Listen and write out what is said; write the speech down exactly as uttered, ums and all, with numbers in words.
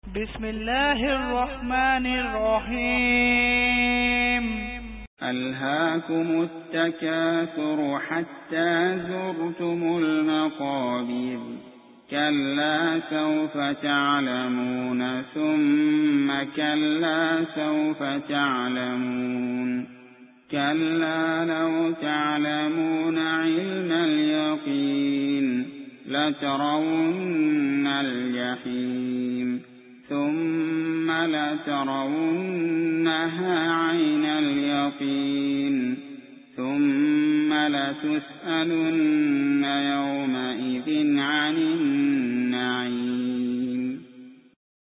بسم الله الرحمن الرحيم ألهاكم التكاثر حتى زرتم المقابر كلا سوف تعلمون ثم كلا سوف تعلمون كلا لو تعلمون علم اليقين لترون الجحيم ثم لترونها عين اليقين ثم لتسألن